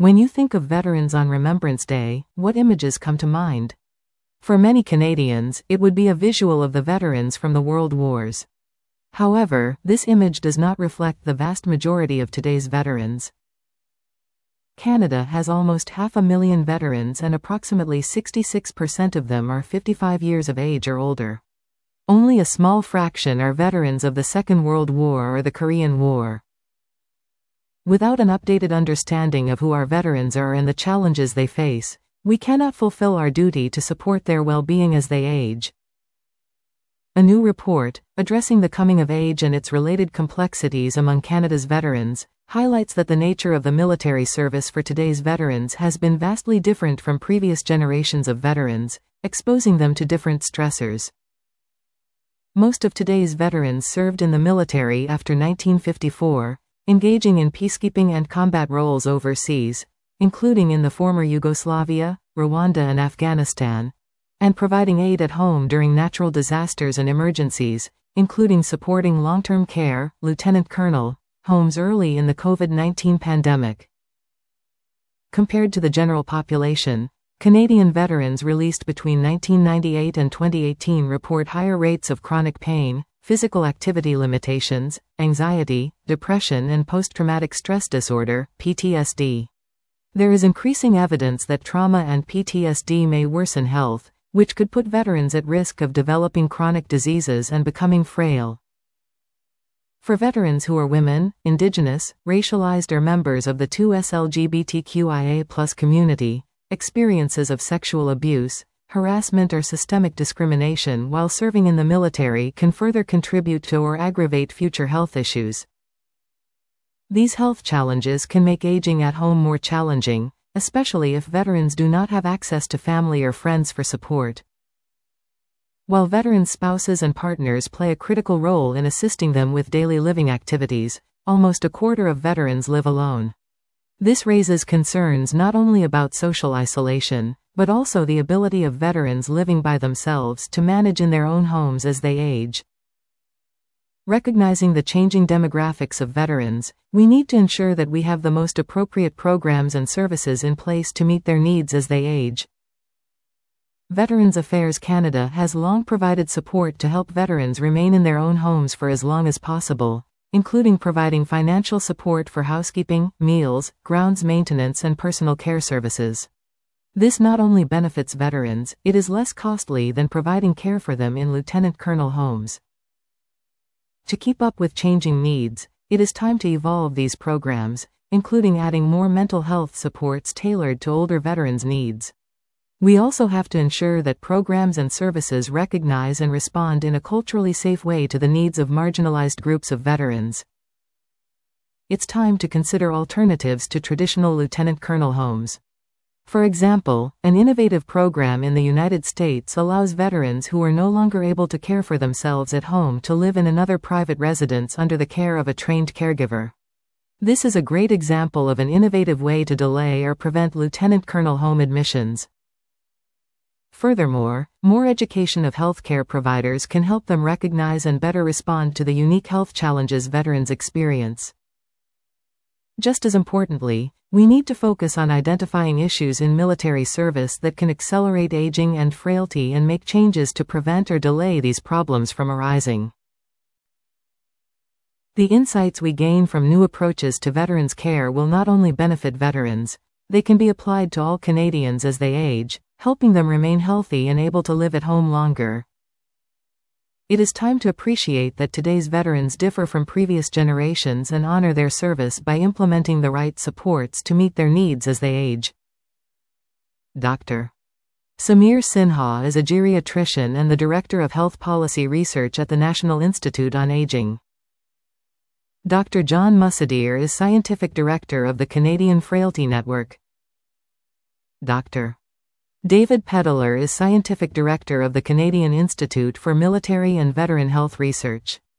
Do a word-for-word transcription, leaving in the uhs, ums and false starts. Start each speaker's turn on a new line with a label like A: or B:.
A: When you think of veterans on Remembrance Day, what images come to mind? For many Canadians, it would be a visual of the veterans from the World Wars. However, this image does not reflect the vast majority of today's veterans. Canada has almost half a million veterans, and approximately sixty-six percent of them are fifty-five years of age or older. Only a small fraction are veterans of the Second World War or the Korean War. Without an updated understanding of who our veterans are and the challenges they face, we cannot fulfill our duty to support their well-being as they age. A new report, addressing the coming of age and its related complexities among Canada's veterans, highlights that the nature of the military service for today's veterans has been vastly different from previous generations of veterans, exposing them to different stressors. Most of today's veterans served in the military after nineteen fifty-four, engaging in peacekeeping and combat roles overseas, including in the former Yugoslavia, Rwanda and Afghanistan, and providing aid at home during natural disasters and emergencies, including supporting long-term care, lieutenant colonel, homes early in the COVID nineteen pandemic. Compared to the general population, Canadian veterans released between nineteen ninety-eight and twenty eighteen report higher rates of chronic pain, physical activity limitations, anxiety, depression and post-traumatic stress disorder, P T S D. There is increasing evidence that trauma and P T S D may worsen health, which could put veterans at risk of developing chronic diseases and becoming frail. For veterans who are women, Indigenous, racialized or members of the two S L G B T Q I A plus community, experiences of sexual abuse, harassment or systemic discrimination while serving in the military can further contribute to or aggravate future health issues. These health challenges can make aging at home more challenging, especially if veterans do not have access to family or friends for support. While veteran spouses and partners play a critical role in assisting them with daily living activities, almost a quarter of veterans live alone. This raises concerns not only about social isolation, but also the ability of veterans living by themselves to manage in their own homes as they age. Recognizing the changing demographics of veterans, we need to ensure that we have the most appropriate programs and services in place to meet their needs as they age. Veterans Affairs Canada has long provided support to help veterans remain in their own homes for as long as possible, including providing financial support for housekeeping, meals, grounds maintenance and personal care services. This not only benefits veterans, it is less costly than providing care for them in lieutenant colonel homes. To keep up with changing needs, it is time to evolve these programs, including adding more mental health supports tailored to older veterans' needs. We also have to ensure that programs and services recognize and respond in a culturally safe way to the needs of marginalized groups of veterans. It's time to consider alternatives to traditional lieutenant colonel homes. For example, an innovative program in the United States allows veterans who are no longer able to care for themselves at home to live in another private residence under the care of a trained caregiver. This is a great example of an innovative way to delay or prevent lieutenant colonel home admissions. Furthermore, more education of healthcare providers can help them recognize and better respond to the unique health challenges veterans experience. Just as importantly, we need to focus on identifying issues in military service that can accelerate aging and frailty and make changes to prevent or delay these problems from arising. The insights we gain from new approaches to veterans' care will not only benefit veterans, they can be applied to all Canadians as they age, helping them remain healthy and able to live at home longer. It is time to appreciate that today's veterans differ from previous generations and honor their service by implementing the right supports to meet their needs as they age. Doctor Samir Sinha is a geriatrician and the Director of Health Policy Research at the National Institute on Aging. Doctor John Musadir is Scientific Director of the Canadian Frailty Network. Doctor David Pedler is Scientific Director of the Canadian Institute for Military and Veteran Health Research.